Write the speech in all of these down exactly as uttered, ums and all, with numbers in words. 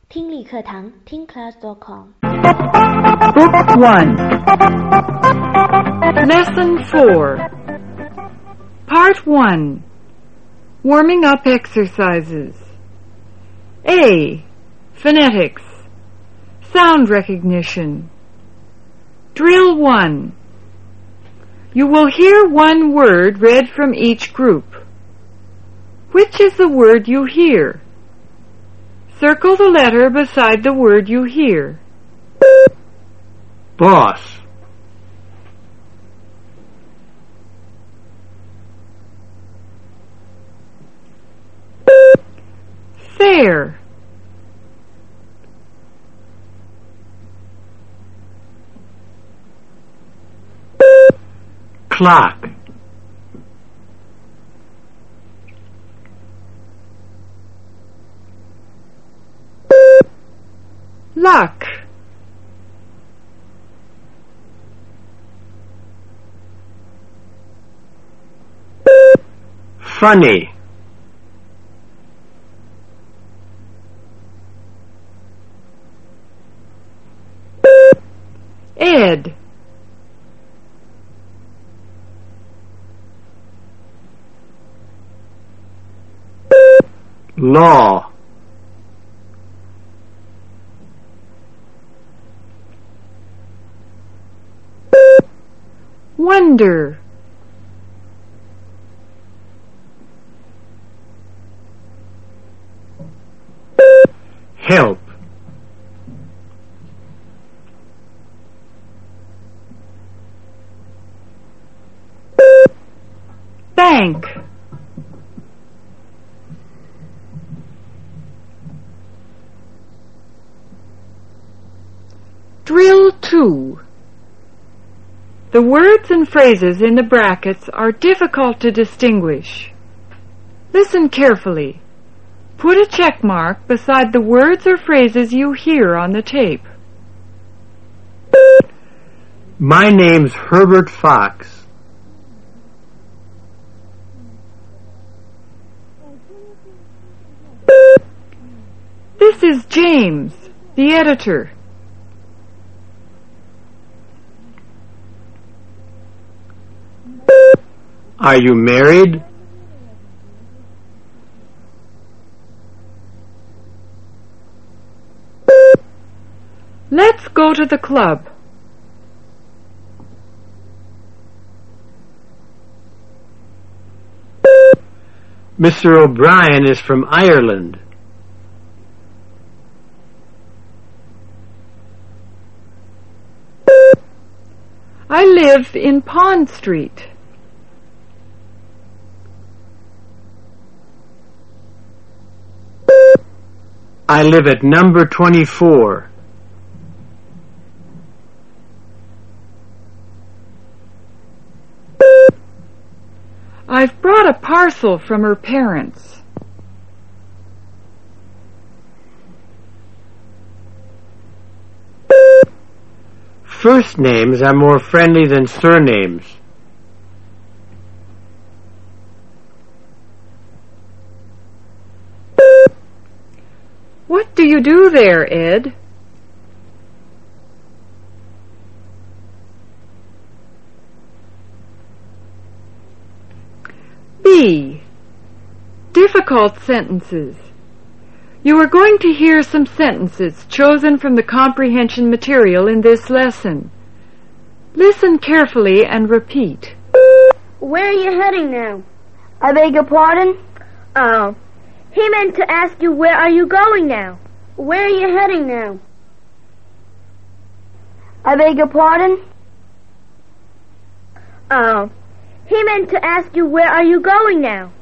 听力课堂听 class dot com Book one Lesson four Part one Warming up exercises. A. Phonetics. Sound recognition. Drill one. You will hear one word read from each group. Which is the word you hear? Circle the letter beside the word you hear. Boss. Fair. Clock. Luck. Funny. Ed. Law. Wonder. Help. Bank. Drill two. The words and phrases in the brackets are difficult to distinguish. Listen carefully. Put a check mark beside the words or phrases you hear on the tape. My name's Herbert Fox. This is James, the editor. Are you married? Let's go to the club. Mister O'Brien is from Ireland. I live in Pond Street. I live at number twenty-four. I've brought a parcel from her parents. First names are more friendly than surnames. What do you do there, Ed? B. Difficult sentences. You are going to hear some sentences chosen from the comprehension material in this lesson. Listen carefully and repeat. Where are you heading now? I beg your pardon? Oh, he meant to ask you where are you going now? Where are you heading now? I beg your pardon? Oh, he meant to ask you where are you going now?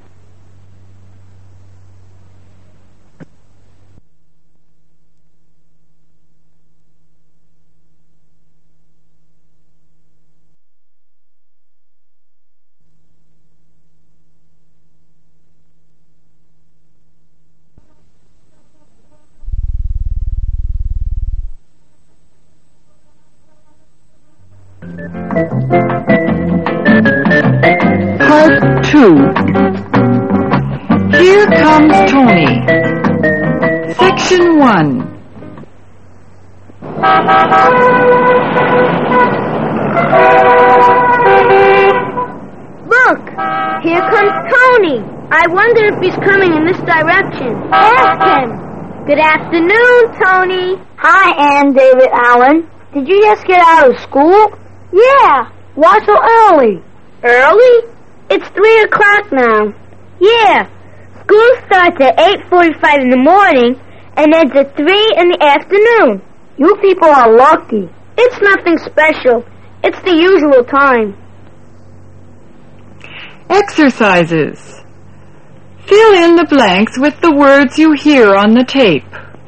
Part two. Here comes Tony. Section one. Look! Here comes Tony. I wonder if he's coming in this direction. Ask him. Good afternoon, Tony. Hi, Ann David Allen. Did you just get out of school? Yeah. Why so early? Early? It's three o'clock now. Yeah. School starts at eight forty-five in the morning and ends at three in the afternoon. You people are lucky. It's nothing special. It's the usual time. Exercises. Fill in the blanks with the words you hear on the tape.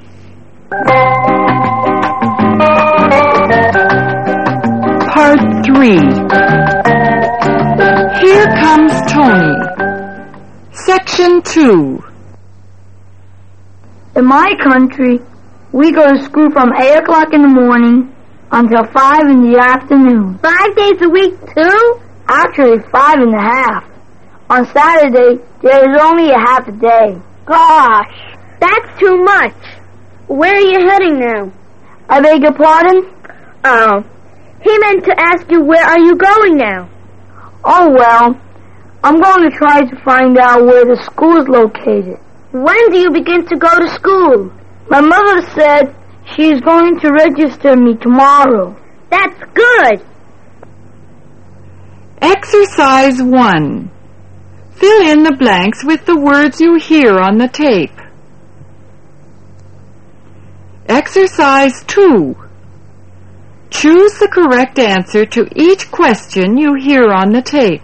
Part three. Here comes Tony. Section two. In my country, we go to school from eight o'clock in the morning until five in the afternoon. Five days a week, too? Actually, five and a half. On Saturday, there is only a half a day. Gosh, that's too much. Where are you heading now? I beg your pardon? Oh, he meant to ask you where are you going now? Oh, well, I'm going to try to find out where the school is located. When do you begin to go to school? My mother said she is going to register me tomorrow. That's good. Exercise one. Fill in the blanks with the words you hear on the tape. Exercise two. Choose the correct answer to each question you hear on the tape.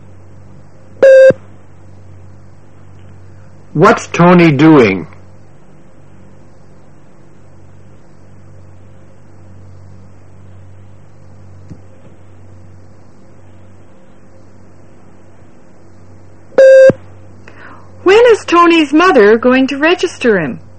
What's Tony doing? When is Tony's mother going to register him?